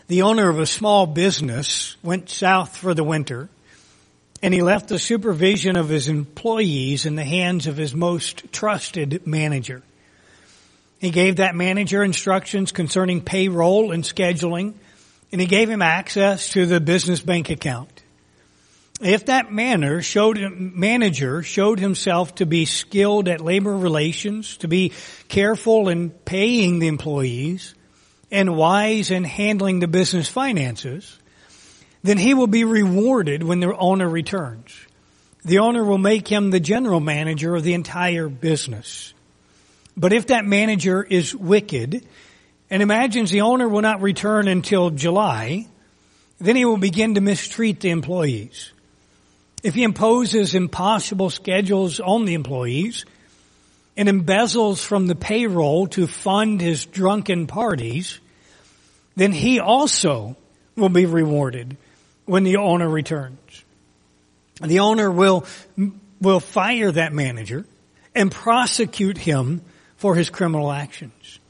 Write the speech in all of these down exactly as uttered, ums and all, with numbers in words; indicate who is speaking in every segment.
Speaker 1: The owner of a small business went south for the winter, and he left the supervision of his employees in the hands of his most trusted manager. He gave that manager instructions concerning payroll and scheduling, and he gave him access to the business bank account. If that manner showed, manager showed himself to be skilled at labor relations, to be careful in paying the employees, and wise in handling the business finances, then he will be rewarded when the owner returns. The owner will make him the general manager of the entire business. But if that manager is wicked and imagines the owner will not return until July, then he will begin to mistreat the employees. If he imposes impossible schedules on the employees and embezzles from the payroll to fund his drunken parties, then he also will be rewarded when the owner returns. The owner will, will fire that manager and prosecute him for his criminal actions.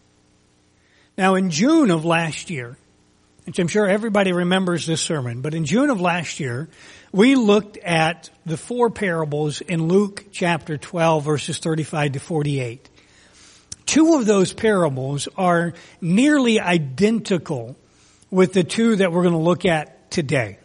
Speaker 1: Now, in June of last year, which I'm sure everybody remembers this sermon, but in June of last year, we looked at the four parables in Luke chapter twelve, verses thirty-five to forty-eight. Two of those parables are nearly identical with the two that we're going to look at today,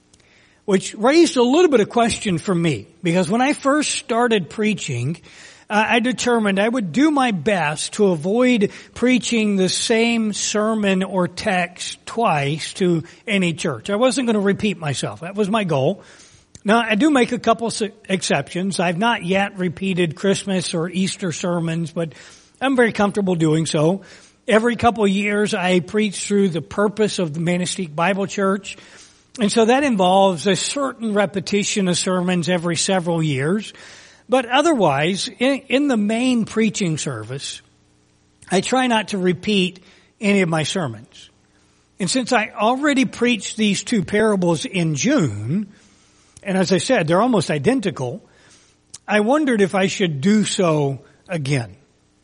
Speaker 1: which raised a little bit of question for me, because when I first started preaching, uh, I determined I would do my best to avoid preaching the same sermon or text twice to any church. I wasn't going to repeat myself. That was my goal. Now, I do make a couple exceptions. I've not yet repeated Christmas or Easter sermons, but I'm very comfortable doing so. Every couple of years, I preach through the purpose of the Manistique Bible Church. And so that involves a certain repetition of sermons every several years. But otherwise, in, in the main preaching service, I try not to repeat any of my sermons. And since I already preached these two parables in June, and as I said, they're almost identical, I wondered if I should do so again.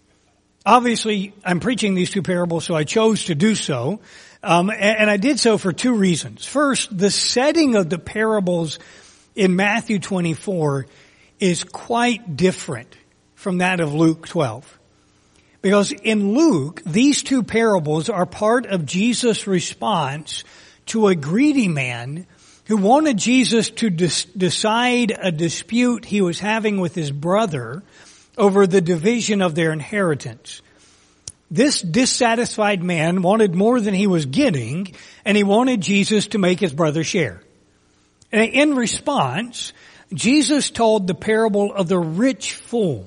Speaker 1: Obviously, I'm preaching these two parables, so I chose to do so. Um, and, and I did so for two reasons. First, the setting of the parables in Matthew twenty-four is quite different from that of Luke twelve. Because in Luke, these two parables are part of Jesus' response to a greedy man who wanted Jesus to dis- decide a dispute he was having with his brother over the division of their inheritance. This dissatisfied man wanted more than he was getting, and he wanted Jesus to make his brother share. And in response, Jesus told the parable of the rich fool.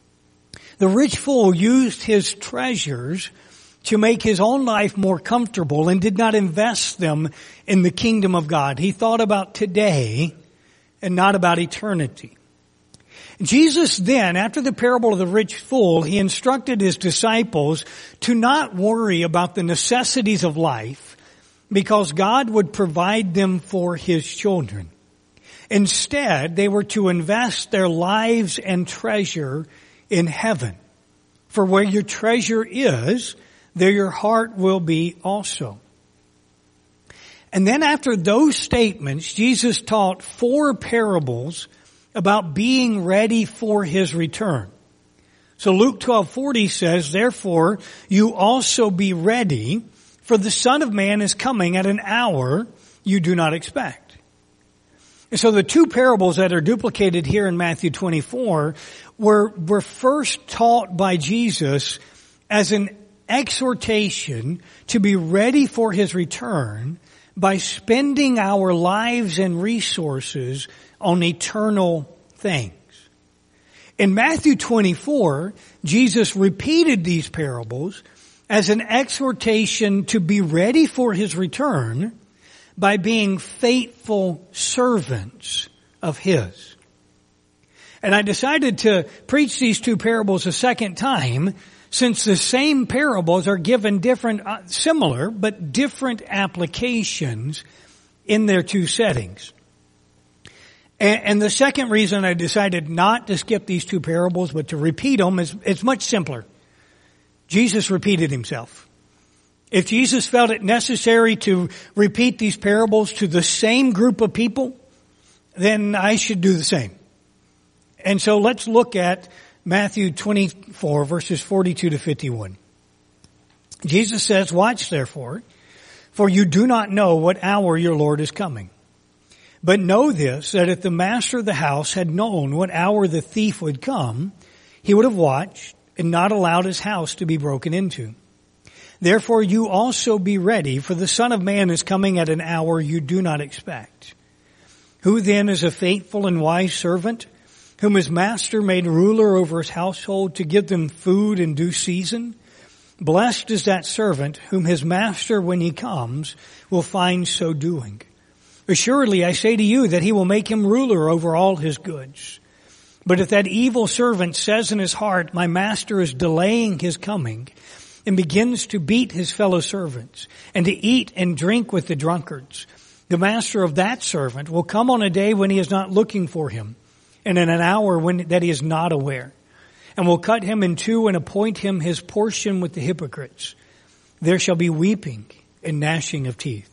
Speaker 1: The rich fool used his treasures to make his own life more comfortable and did not invest them in the kingdom of God. He thought about today and not about eternity. Jesus then, after the parable of the rich fool, he instructed his disciples to not worry about the necessities of life because God would provide them for his children. Instead, they were to invest their lives and treasure in heaven. For where your treasure is, there your heart will be also. And then after those statements, Jesus taught four parables about being ready for his return. So Luke twelve forty says, therefore, you also be ready, for the Son of Man is coming at an hour you do not expect. And so the two parables that are duplicated here in Matthew twenty-four were, were first taught by Jesus as an exhortation to be ready for his return by spending our lives and resources on eternal things. In Matthew twenty-four, Jesus repeated these parables as an exhortation to be ready for his return by being faithful servants of his. And I decided to preach these two parables a second time since the same parables are given different, uh, similar, but different applications in their two settings. And, and the second reason I decided not to skip these two parables, but to repeat them, is it's much simpler. Jesus repeated himself. If Jesus felt it necessary to repeat these parables to the same group of people, then I should do the same. And so let's look at Matthew twenty-four, verses forty-two to fifty-one. Jesus says, "Watch therefore, for you do not know what hour your Lord is coming. But know this, that if the master of the house had known what hour the thief would come, he would have watched and not allowed his house to be broken into. Therefore you also be ready, for the Son of Man is coming at an hour you do not expect. Who then is a faithful and wise servant, whom his master made ruler over his household to give them food in due season? Blessed is that servant whom his master, when he comes, will find so doing. Assuredly, I say to you that he will make him ruler over all his goods. But if that evil servant says in his heart, my master is delaying his coming, and begins to beat his fellow servants, and to eat and drink with the drunkards, the master of that servant will come on a day when he is not looking for him, and in an hour when that he is not aware, and will cut him in two and appoint him his portion with the hypocrites. There shall be weeping and gnashing of teeth."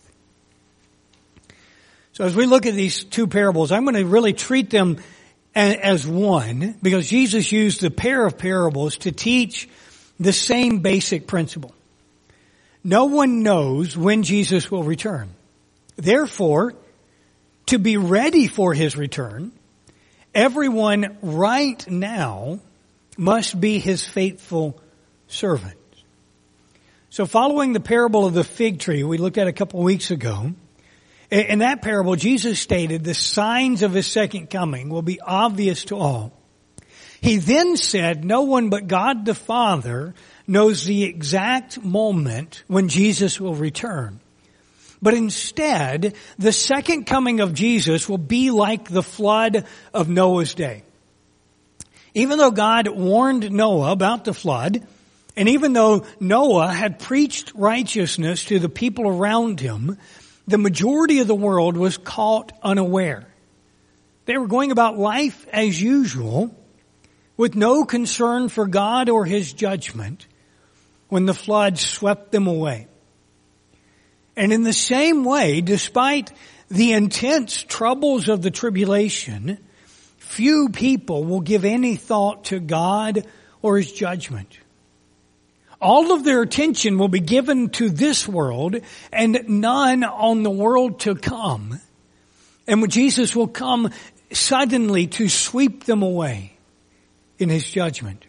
Speaker 1: So as we look at these two parables, I'm going to really treat them as one, because Jesus used the pair of parables to teach the same basic principle. No one knows when Jesus will return. Therefore, to be ready for his return, everyone right now must be his faithful servant. So following the parable of the fig tree we looked at a couple weeks ago, in that parable, Jesus stated the signs of his second coming will be obvious to all. He then said, no one but God the Father knows the exact moment when Jesus will return. But instead, the second coming of Jesus will be like the flood of Noah's day. Even though God warned Noah about the flood, and even though Noah had preached righteousness to the people around him, the majority of the world was caught unaware. They were going about life as usual, with no concern for God or his judgment, when the flood swept them away. And in the same way, despite the intense troubles of the tribulation, few people will give any thought to God or his judgment. All of their attention will be given to this world and none on the world to come. And when Jesus will come suddenly to sweep them away in his judgment.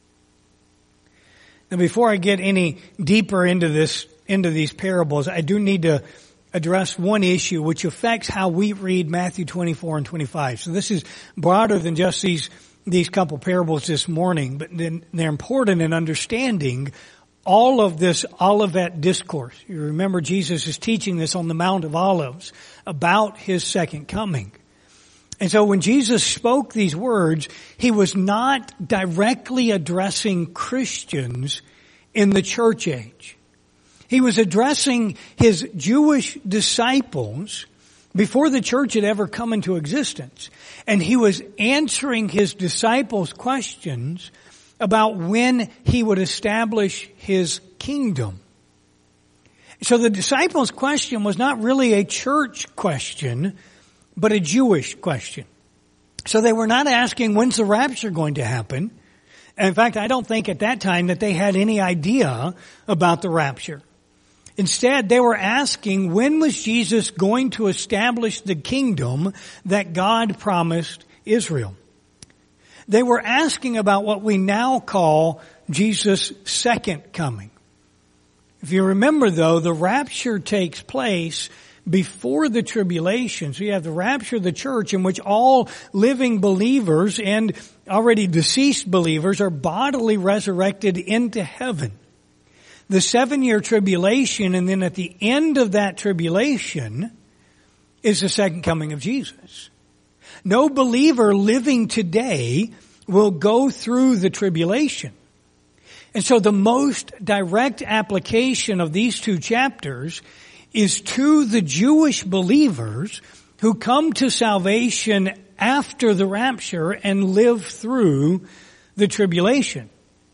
Speaker 1: Now, before I get any deeper into this, into these parables, I do need to address one issue which affects how we read Matthew twenty-four and twenty-five. So this is broader than just these these couple parables this morning, but then they're important in understanding all of this Olivet discourse. You remember Jesus is teaching this on the Mount of Olives about his second coming. And so when Jesus spoke these words, he was not directly addressing Christians in the church age. He was addressing his Jewish disciples before the church had ever come into existence. And he was answering his disciples' questions about when he would establish his kingdom. So the disciples' question was not really a church question, but a Jewish question. So they were not asking, when's the rapture going to happen? And in fact, I don't think at that time that they had any idea about the rapture. Instead, they were asking, when was Jesus going to establish the kingdom that God promised Israel? They were asking about what we now call Jesus' second coming. If you remember, though, the rapture takes place before the tribulation. So you have the rapture of the church, in which all living believers and already deceased believers are bodily resurrected into heaven. The seven-year tribulation, and then at the end of that tribulation is the second coming of Jesus. No believer living today will go through the tribulation. And so the most direct application of these two chapters is to the Jewish believers who come to salvation after the rapture and live through the tribulation.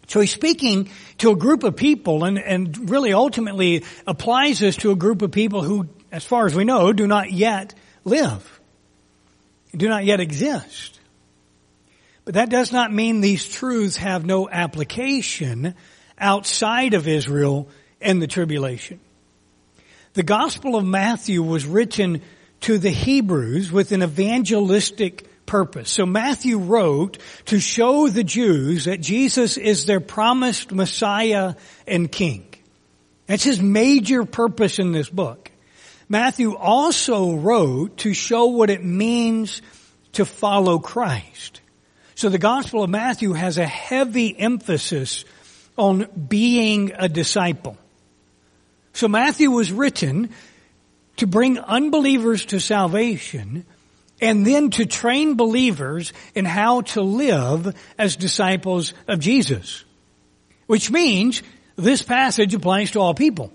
Speaker 1: So he's speaking to a group of people and, and really ultimately applies this to a group of people who, as far as we know, do not yet live, do not yet exist. But that does not mean these truths have no application outside of Israel and the tribulation. The Gospel of Matthew was written to the Hebrews with an evangelistic purpose. So Matthew wrote to show the Jews that Jesus is their promised Messiah and King. That's his major purpose in this book. Matthew also wrote to show what it means to follow Christ. So the Gospel of Matthew has a heavy emphasis on being a disciple. So Matthew was written to bring unbelievers to salvation and then to train believers in how to live as disciples of Jesus. Which means this passage applies to all people.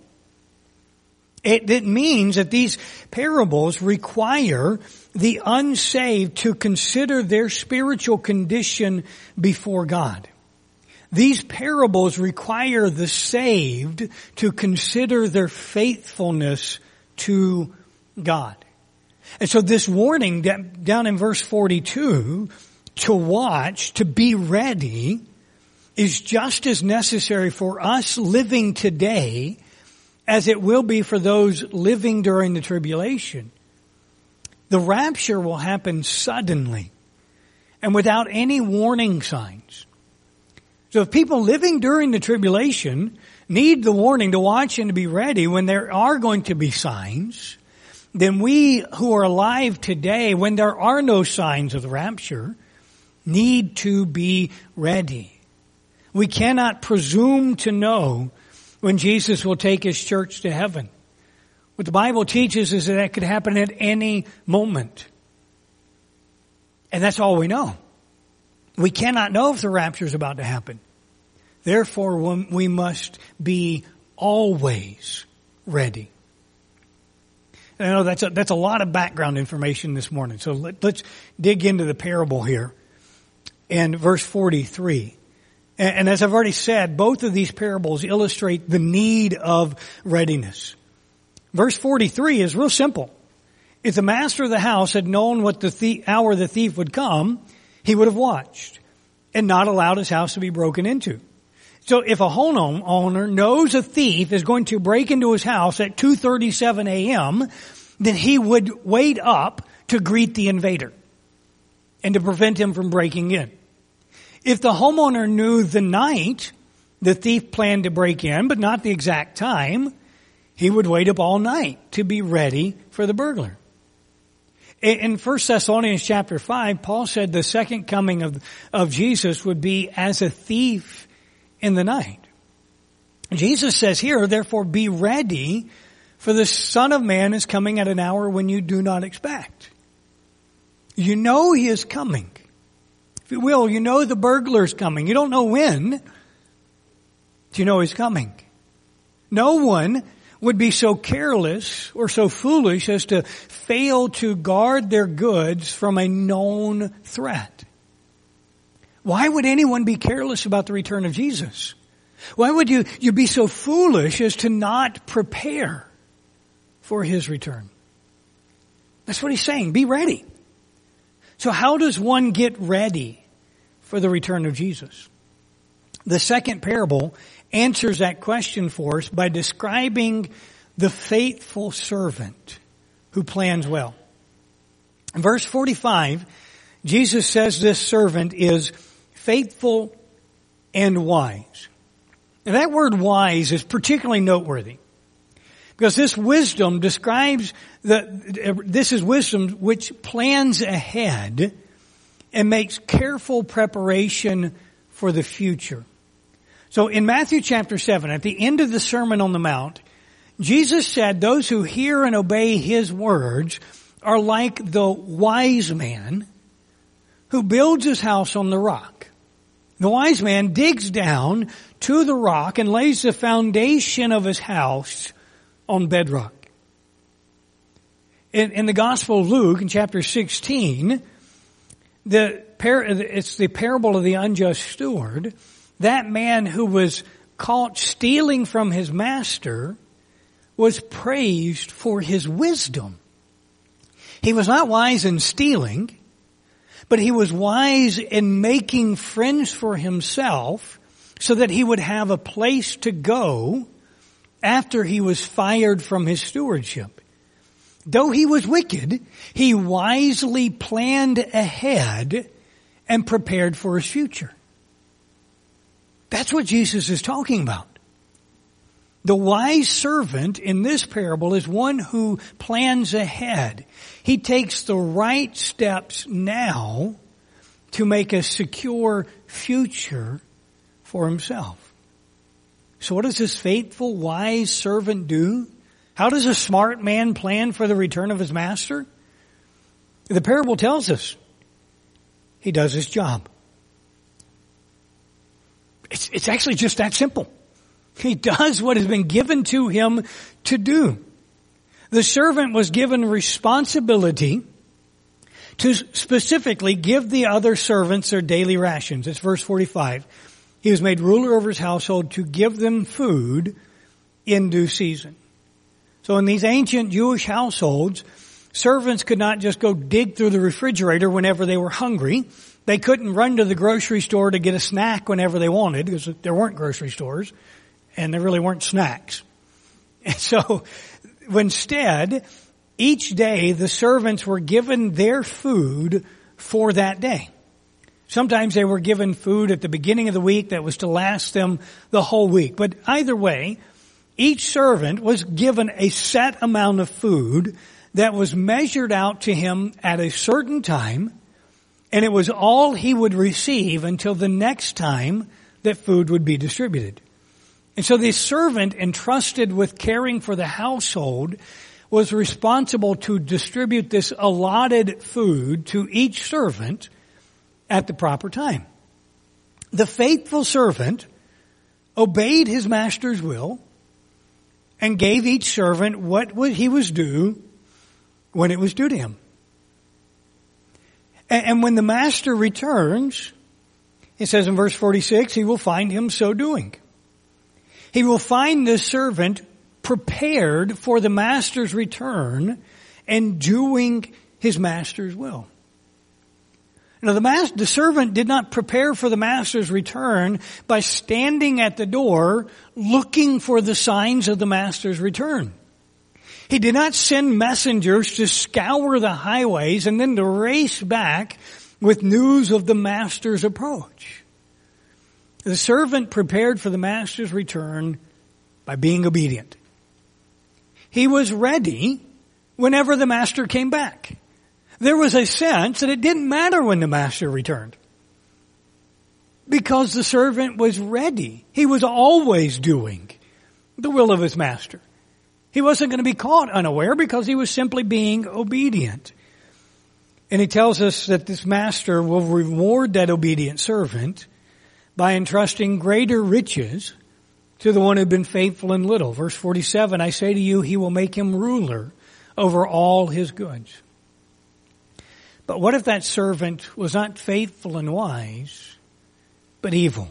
Speaker 1: It, it means that these parables require the unsaved to consider their spiritual condition before God. These parables require the saved to consider their faithfulness to God. And so this warning down in verse forty-two, to watch, to be ready, is just as necessary for us living today as it will be for those living during the tribulation. The rapture will happen suddenly and without any warning signs. So if people living during the tribulation need the warning to watch and to be ready when there are going to be signs, then we who are alive today, when there are no signs of the rapture, need to be ready. We cannot presume to know when Jesus will take his church to heaven. What the Bible teaches is that that could happen at any moment. And that's all we know. We cannot know if the rapture is about to happen. Therefore, we must be always ready. And I know that's a, that's a lot of background information this morning. So let, let's dig into the parable here. And verse forty-three. And, and as I've already said, both of these parables illustrate the need of readiness. Verse forty-three is real simple. If the master of the house had known what the thief, hour the thief would come, he would have watched and not allowed his house to be broken into. So if a homeowner knows a thief is going to break into his house at two thirty-seven a.m., then he would wait up to greet the invader and to prevent him from breaking in. If the homeowner knew the night the thief planned to break in, but not the exact time, he would wait up all night to be ready for the burglar. In First Thessalonians chapter five, Paul said the second coming of, of Jesus would be as a thief in the night. Jesus says here, therefore be ready, for the Son of Man is coming at an hour when you do not expect. You know he is coming. If you will, you know the burglar's coming. You don't know when, but you know he's coming. No one would be so careless or so foolish as to fail to guard their goods from a known threat. Why would anyone be careless about the return of Jesus? Why would you, you be so foolish as to not prepare for his return? That's what he's saying. Be ready. So how does one get ready for the return of Jesus? The second parable answers that question for us by describing the faithful servant who plans well. In verse forty-five, Jesus says this servant is faithful and wise. And that word wise is particularly noteworthy because this wisdom describes the, this is wisdom which plans ahead and makes careful preparation for the future. So in Matthew chapter seven, at the end of the Sermon on the Mount, Jesus said those who hear and obey his words are like the wise man who builds his house on the rock. The wise man digs down to the rock and lays the foundation of his house on bedrock. In, in the Gospel of Luke, in chapter sixteen, the par- it's the parable of the unjust steward. that man who was caught stealing from his master was praised for his wisdom. He was not wise in stealing, but he was wise in making friends for himself so that he would have a place to go after he was fired from his stewardship. Though he was wicked, he wisely planned ahead and prepared for his future. That's what Jesus is talking about. The wise servant in this parable is one who plans ahead. He takes the right steps now to make a secure future for himself. So what does this faithful, wise servant do? How does a smart man plan for the return of his master? The parable tells us he does his job. It's, it's actually just that simple. He does what has been given to him to do. The servant was given responsibility to specifically give the other servants their daily rations. It's verse forty-five. He was made ruler over his household to give them food in due season. So in these ancient Jewish households, servants could not just go dig through the refrigerator whenever they were hungry. They couldn't run to the grocery store to get a snack whenever they wanted, because there weren't grocery stores and there really weren't snacks. And so instead, each day the servants were given their food for that day. Sometimes they were given food at the beginning of the week that was to last them the whole week. But either way, each servant was given a set amount of food that was measured out to him at a certain time, and it was all he would receive until the next time that food would be distributed. And so the servant entrusted with caring for the household was responsible to distribute this allotted food to each servant at the proper time. The faithful servant obeyed his master's will and gave each servant what he was due when it was due to him. And when the master returns, it says in verse forty-six, he will find him so doing. He will find the servant prepared for the master's return and doing his master's will. Now the master, the servant did not prepare for the master's return by standing at the door looking for the signs of the master's return. He did not send messengers to scour the highways and then to race back with news of the master's approach. The servant prepared for the master's return by being obedient. He was ready whenever the master came back. There was a sense that it didn't matter when the master returned, because the servant was ready. He was always doing the will of his master. He wasn't going to be caught unaware because he was simply being obedient. And he tells us that this master will reward that obedient servant by entrusting greater riches to the one who had been faithful in little. Verse forty-seven, I say to you, he will make him ruler over all his goods. But what if that servant was not faithful and wise, but evil?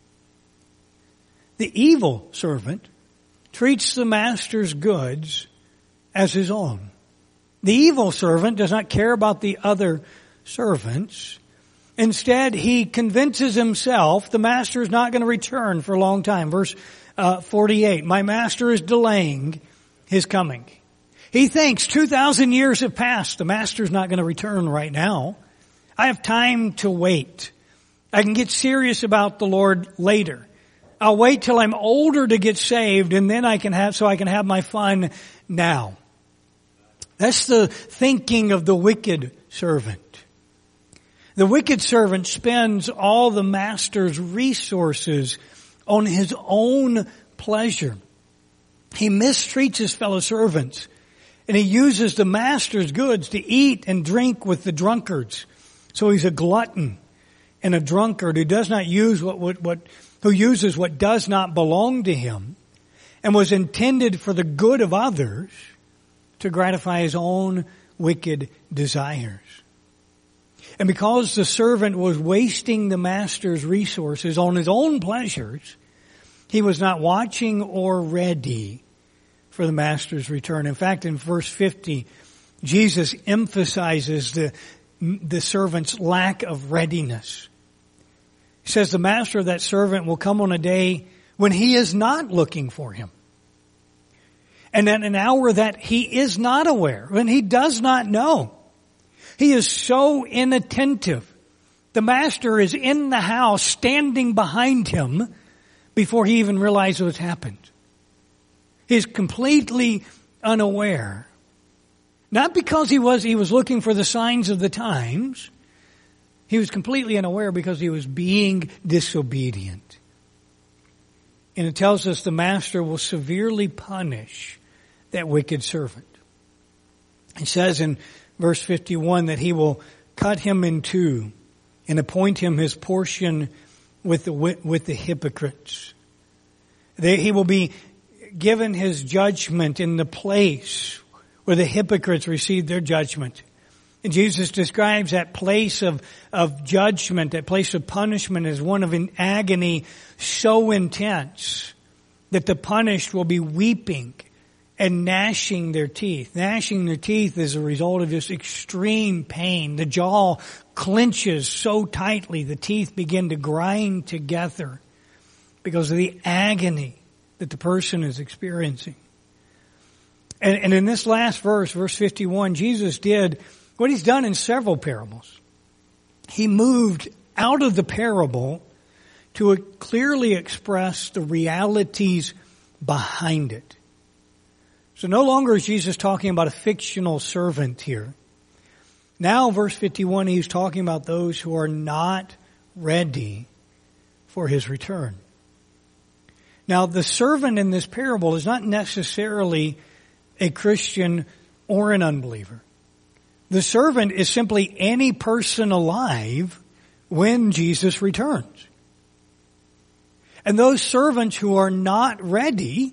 Speaker 1: The evil servant treats the master's goods as his own. The evil servant does not care about the other servants. Instead, he convinces himself the master is not going to return for a long time. Verse uh, forty-eight, my master is delaying his coming. He thinks two thousand years have passed. The master's not going to return right now. I have time to wait. I can get serious about the Lord later. I'll wait till I'm older to get saved, and then I can have, so I can have my fun now. That's the thinking of the wicked servant. The wicked servant spends all the master's resources on his own pleasure. He mistreats his fellow servants, and he uses the master's goods to eat and drink with the drunkards. So he's a glutton and a drunkard who does not use what, what, what who uses what does not belong to him and was intended for the good of others to gratify his own wicked desires. And because the servant was wasting the master's resources on his own pleasures, he was not watching or ready for the master's return. In fact, in verse fifty, Jesus emphasizes the, the servant's lack of readiness. He says the master of that servant will come on a day when he is not looking for him. And at an hour that he is not aware, when he does not know. He is so inattentive. The master is in the house standing behind him before he even realizes what's happened. He's completely unaware. Not because he was, he was looking for the signs of the times. He was completely unaware because he was being disobedient. And it tells us the master will severely punish that wicked servant. It says in verse fifty-one that he will cut him in two and appoint him his portion with the, with the hypocrites. They, he will be given his judgment in the place where the hypocrites receive their judgment. And Jesus describes that place of, of judgment, that place of punishment as one of an agony so intense that the punished will be weeping and gnashing their teeth. Gnashing their teeth is a result of just extreme pain. The jaw clenches so tightly the teeth begin to grind together because of the agony that the person is experiencing. And, and in this last verse, verse fifty-one, Jesus did what he's done in several parables. He moved out of the parable to clearly express the realities behind it. So no longer is Jesus talking about a fictional servant here. Now, verse fifty-one, he's talking about those who are not ready for his return. Now, the servant in this parable is not necessarily a Christian or an unbeliever. The servant is simply any person alive when Jesus returns. And those servants who are not ready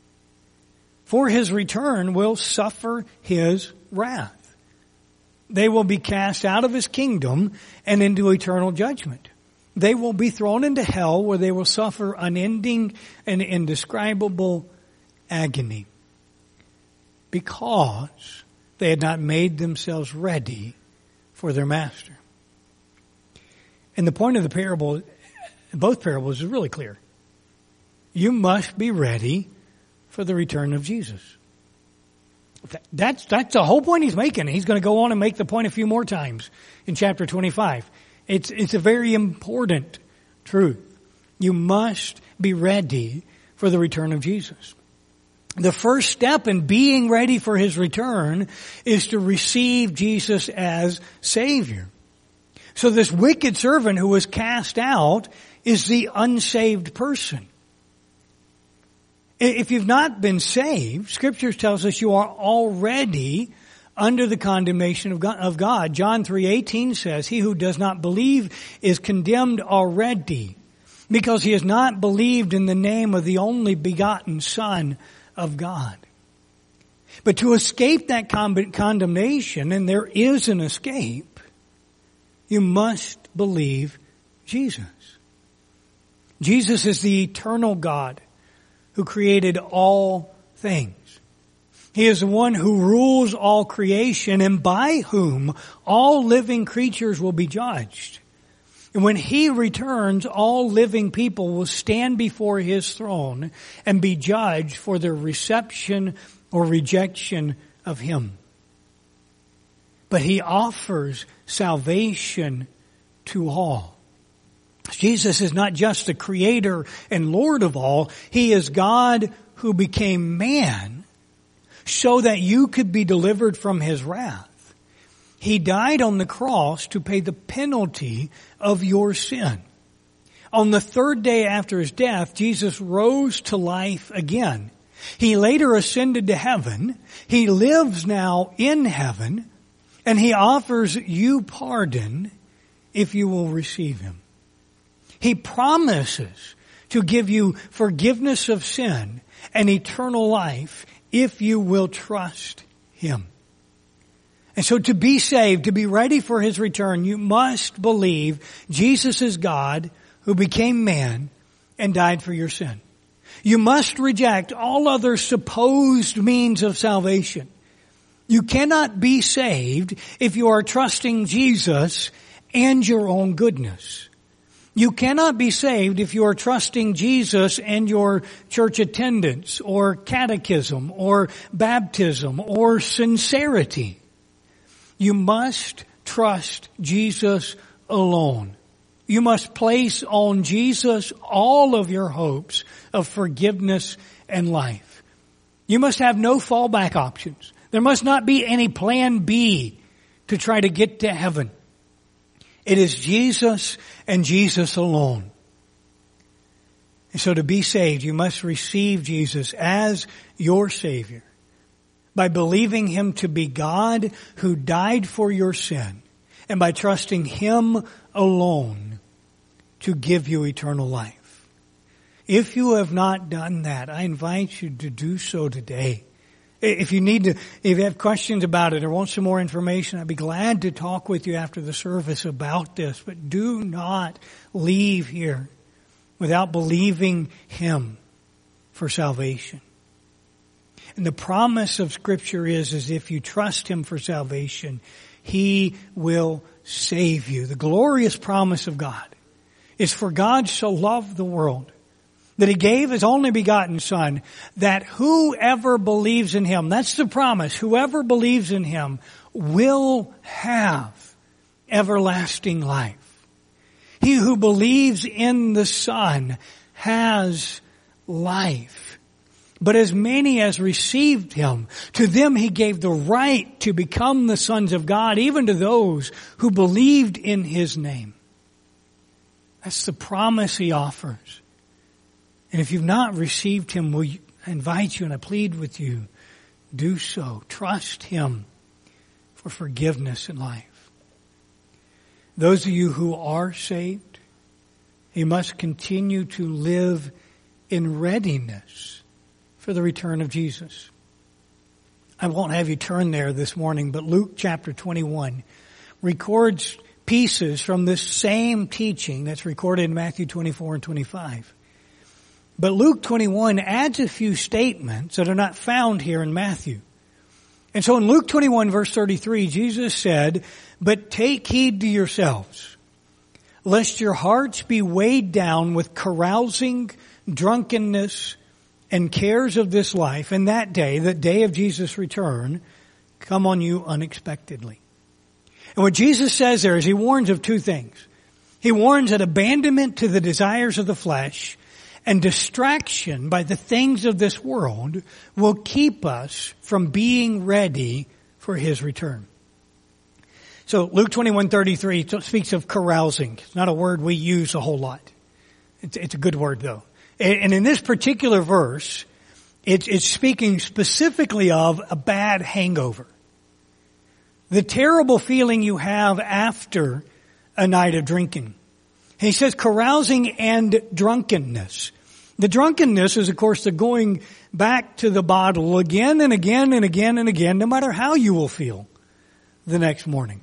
Speaker 1: for his return will suffer his wrath. They will be cast out of his kingdom and into eternal judgment. They will be thrown into hell where they will suffer unending and indescribable agony because they had not made themselves ready for their master. And the point of the parable, both parables, is really clear. You must be ready for the return of Jesus. That's, that's the whole point he's making. He's going to go on and make the point a few more times in chapter twenty-five. It's, it's a very important truth. You must be ready for the return of Jesus. The first step in being ready for his return is to receive Jesus as Savior. So this wicked servant who was cast out is the unsaved person. If you've not been saved, Scripture tells us you are already under the condemnation of God. John three eighteen says, "He who does not believe is condemned already, because he has not believed in the name of the only begotten Son of God." But to escape that condemnation, and there is an escape, you must believe Jesus. Jesus is the eternal God who created all things. He is the one who rules all creation and by whom all living creatures will be judged. And when he returns, all living people will stand before his throne and be judged for their reception or rejection of him. But he offers salvation to all. Jesus is not just the creator and Lord of all. He is God who became man so that you could be delivered from his wrath. He died on the cross to pay the penalty of your sin. On the third day after his death, Jesus rose to life again. He later ascended to heaven. He lives now in heaven, and he offers you pardon if you will receive him. He promises to give you forgiveness of sin and eternal life if you will trust him. And so to be saved, to be ready for His return, you must believe Jesus is God who became man and died for your sin. You must reject all other supposed means of salvation. You cannot be saved if you are trusting Jesus and your own goodness. You cannot be saved if you are trusting Jesus and your church attendance or catechism or baptism or sincerity. You must trust Jesus alone. You must place on Jesus all of your hopes of forgiveness and life. You must have no fallback options. There must not be any plan B to try to get to heaven. It is Jesus and Jesus alone. And so to be saved, you must receive Jesus as your Savior by believing Him to be God who died for your sin, and by trusting Him alone to give you eternal life. If you have not done that, I invite you to do so today. If you need to, if you have questions about it or want some more information, I'd be glad to talk with you after the service about this. But do not leave here without believing Him for salvation. And the promise of Scripture is, is if you trust Him for salvation, He will save you. The glorious promise of God is for God so loved the world that He gave His only begotten Son, that whoever believes in Him, that's the promise, whoever believes in Him will have everlasting life. He who believes in the Son has life. But as many as received Him, to them He gave the right to become the sons of God, even to those who believed in His name. That's the promise He offers. And if you've not received Him, will you, I invite you and I plead with you, do so. Trust Him for forgiveness and life. Those of you who are saved, you must continue to live in readiness for the return of Jesus. I won't have you turn there this morning, but Luke chapter twenty-one records pieces from this same teaching that's recorded in Matthew twenty-four and twenty-five. But Luke twenty-one adds a few statements that are not found here in Matthew. And so in Luke twenty-one verse thirty-three, Jesus said, "But take heed to yourselves, lest your hearts be weighed down with carousing, drunkenness, and cares of this life, and that day, the day of Jesus' return, come on you unexpectedly." And what Jesus says there is He warns of two things. He warns that abandonment to the desires of the flesh and distraction by the things of this world will keep us from being ready for His return. So Luke twenty-one thirty-three speaks of carousing. It's not a word we use a whole lot. It's, it's a good word though. And in this particular verse, it's, it's speaking specifically of a bad hangover. The terrible feeling you have after a night of drinking. He says carousing and drunkenness. The drunkenness is, of course, the going back to the bottle again and again and again and again, no matter how you will feel the next morning.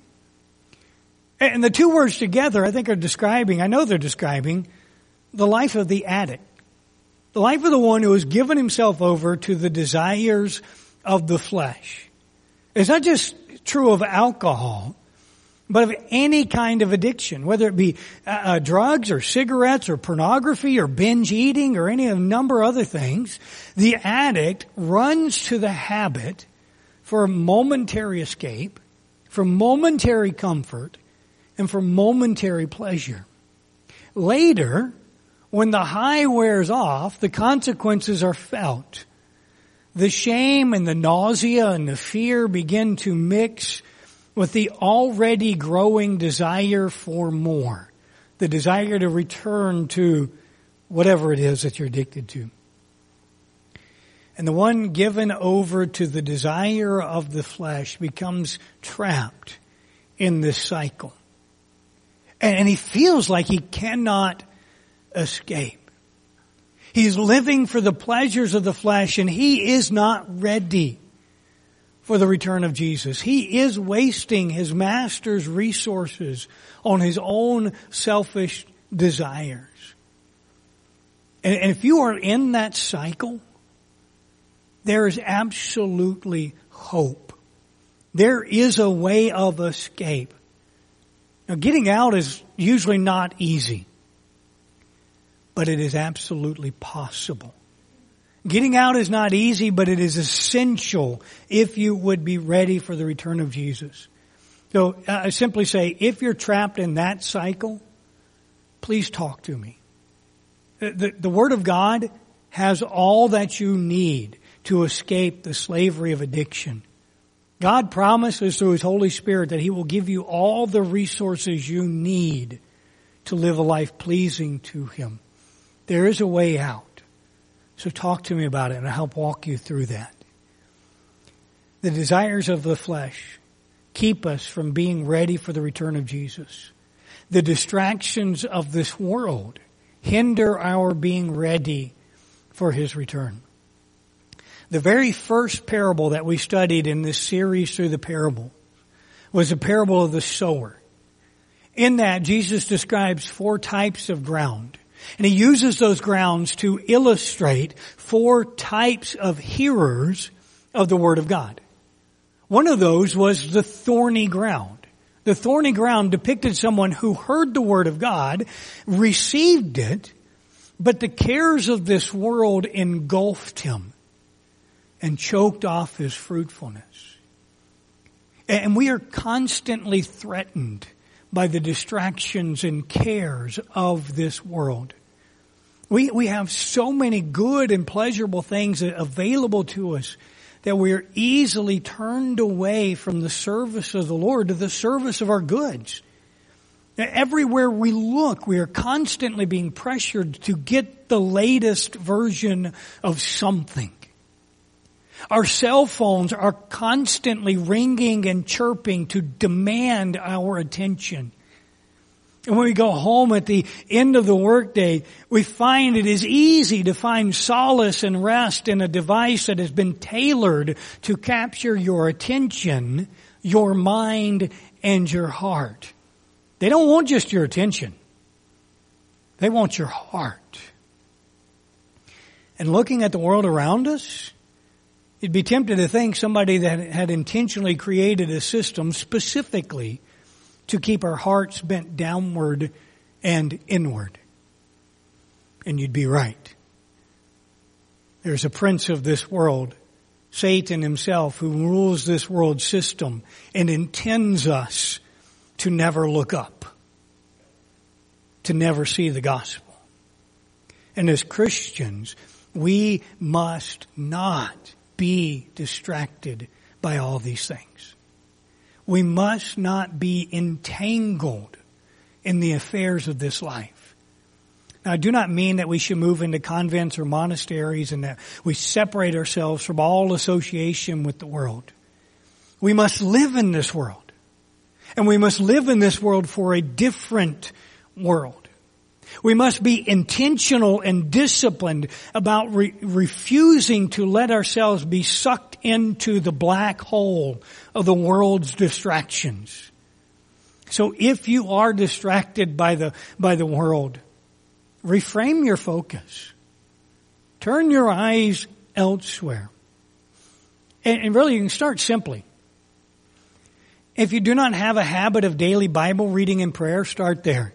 Speaker 1: And the two words together, I think, are describing, I know they're describing, the life of the addict. The life of the one who has given himself over to the desires of the flesh. It's not just true of alcohol, but of any kind of addiction, whether it be uh, drugs or cigarettes or pornography or binge eating or any of a number of other things. The addict runs to the habit for momentary escape, for momentary comfort, and for momentary pleasure. Later, when the high wears off, the consequences are felt. The shame and the nausea and the fear begin to mix with the already growing desire for more. The desire to return to whatever it is that you're addicted to. And the one given over to the desire of the flesh becomes trapped in this cycle. And he feels like he cannot escape. He's living for the pleasures of the flesh, and he is not ready for the return of Jesus. He is wasting his master's resources on his own selfish desires. And, and if you are in that cycle, there is absolutely hope. There is a way of escape. Now, getting out is usually not easy, but it is absolutely possible. Getting out is not easy, but it is essential if you would be ready for the return of Jesus. So I simply say, if you're trapped in that cycle, please talk to me. The, the Word of God has all that you need to escape the slavery of addiction. God promises through His Holy Spirit that He will give you all the resources you need to live a life pleasing to Him. There is a way out. So talk to me about it and I'll help walk you through that. The desires of the flesh keep us from being ready for the return of Jesus. The distractions of this world hinder our being ready for His return. The very first parable that we studied in this series through the parable was the parable of the sower. In that, Jesus describes four types of ground. And He uses those grounds to illustrate four types of hearers of the Word of God. One of those was the thorny ground. The thorny ground depicted someone who heard the Word of God, received it, but the cares of this world engulfed him and choked off his fruitfulness. And we are constantly threatened by the distractions and cares of this world. We, we have so many good and pleasurable things available to us that we are easily turned away from the service of the Lord to the service of our goods. Everywhere we look, we are constantly being pressured to get the latest version of something. Our cell phones are constantly ringing and chirping to demand our attention. And when we go home at the end of the workday, we find it is easy to find solace and rest in a device that has been tailored to capture your attention, your mind, and your heart. They don't want just your attention. They want your heart. And looking at the world around us, you'd be tempted to think somebody that had intentionally created a system specifically to keep our hearts bent downward and inward. And you'd be right. There's a prince of this world, Satan himself, who rules this world system and intends us to never look up, to never see the gospel. And as Christians, we must not be distracted by all these things. We must not be entangled in the affairs of this life. Now, I do not mean that we should move into convents or monasteries and that we separate ourselves from all association with the world. We must live in this world. And we must live in this world for a different world. We must be intentional and disciplined about re- refusing to let ourselves be sucked into the black hole of the world's distractions. So if you are distracted by the, by the world, reframe your focus. Turn your eyes elsewhere. And, and really you can start simply. If you do not have a habit of daily Bible reading and prayer, start there.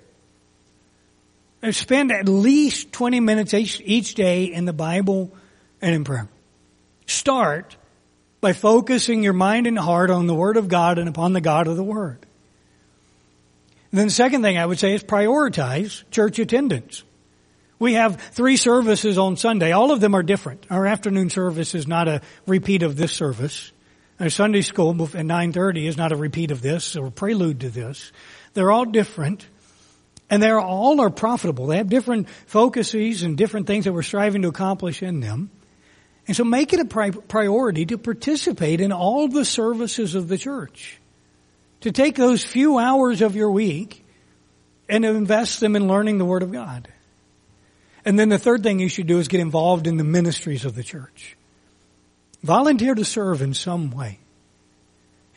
Speaker 1: Spend at least twenty minutes each, each day in the Bible and in prayer. Start by focusing your mind and heart on the Word of God and upon the God of the Word. And then the second thing I would say is prioritize church attendance. We have three services on Sunday. All of them are different. Our afternoon service is not a repeat of this service. Our Sunday school at nine thirty is not a repeat of this or a prelude to this. They're all different. And they all are profitable. They have different focuses and different things that we're striving to accomplish in them. And so make it a pri- priority to participate in all the services of the church. To take those few hours of your week and to invest them in learning the Word of God. And then the third thing you should do is get involved in the ministries of the church. Volunteer to serve in some way.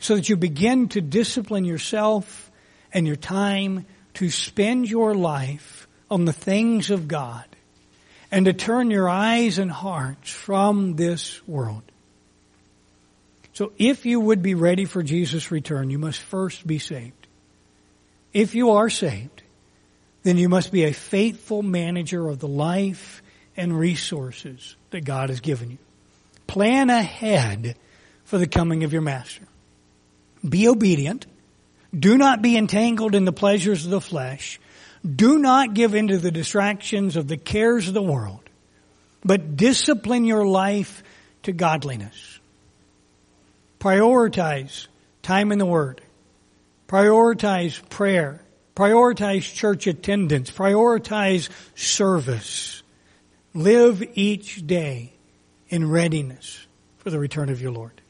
Speaker 1: so that you begin to discipline yourself and your time to spend your life on the things of God and to turn your eyes and hearts from this world. So if you would be ready for Jesus' return, you must first be saved. If you are saved, then you must be a faithful manager of the life and resources that God has given you. Plan ahead for the coming of your Master. Be obedient. Do not be entangled in the pleasures of the flesh. Do not give in to the distractions of the cares of the world, but discipline your life to godliness. Prioritize time in the Word. Prioritize prayer. Prioritize church attendance. Prioritize service. Live each day in readiness for the return of your Lord.